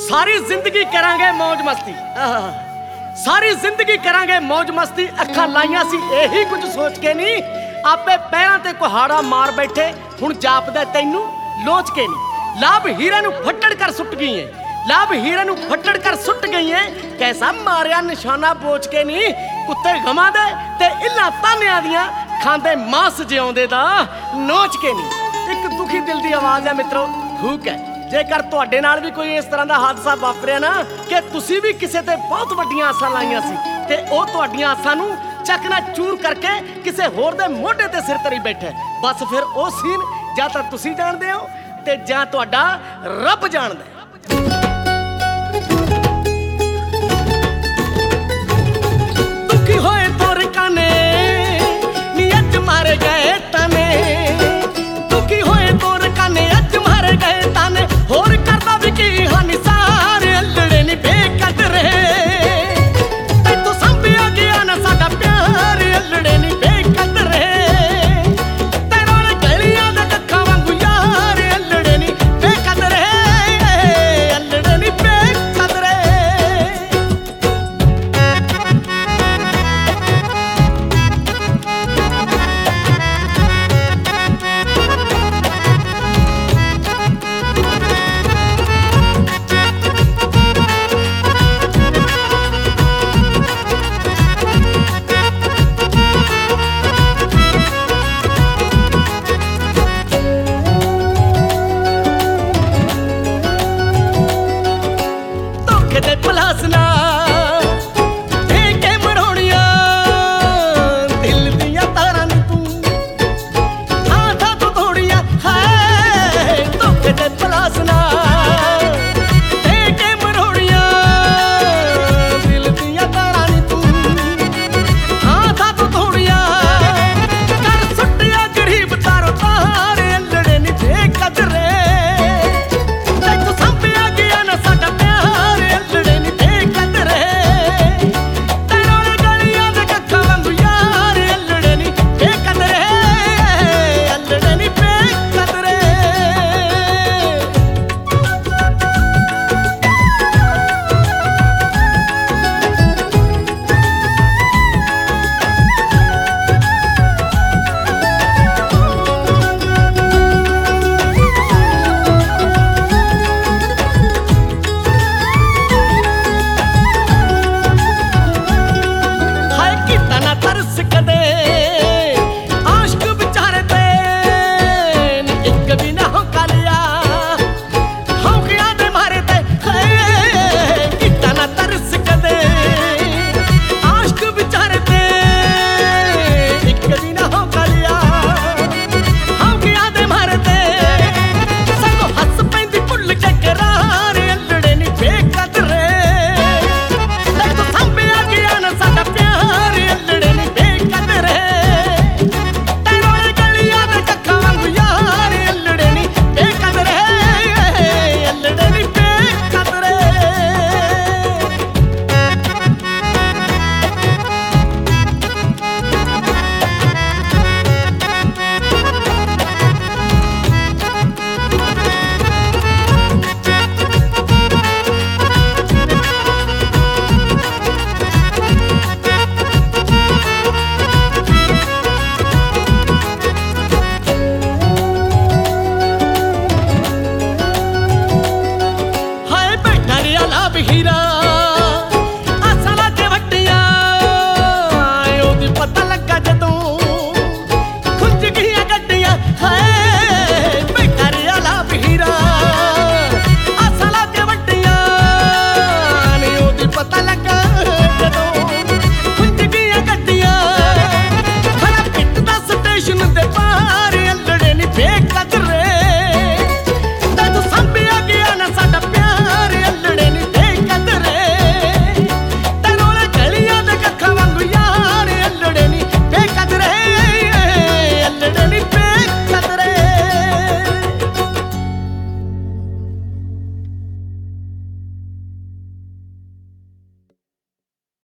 सारी जिंदगी करांगे मौज मस्ती, सारी जिंदगी करांगे मौज मस्ती। अखां लाइयां सी यही कुछ सोच के नहीं, आपे पैरां ते कुहाड़ा मार बैठे, हुण जापदा तैनू लोच के नहीं। लाभ हीरे नू फट्टड़ कर सुट गई है, लाभ हीरे नू फट्टड़ कर सुट गई है। कैसा मारिया निशाना बोच के नहीं, कुत्ते गमां दे ते इल्लां तानियां दियां खांदे मांस जिउंदे दा नोच के नहीं। एक दुखी दिल दी आवाज़ है मित्रों, हुक है। जेकर तुहाडे नाल भी कोई इस तरह का हादसा वापरिया ना कि तुसी भी किसी ते बहुत वड्डियां आसां लाइयां सी ते ओह तुहाडीਆਂ आसां नू चकना चूर करके किसी होर दे मोढे ते सिर धरी बैठे, बस फिर ओह सीन जां तां तुसी जाणदे हो ते जां तुहाडा रब जाणदा है। दुखी होए तुर काने नी अज मारे गए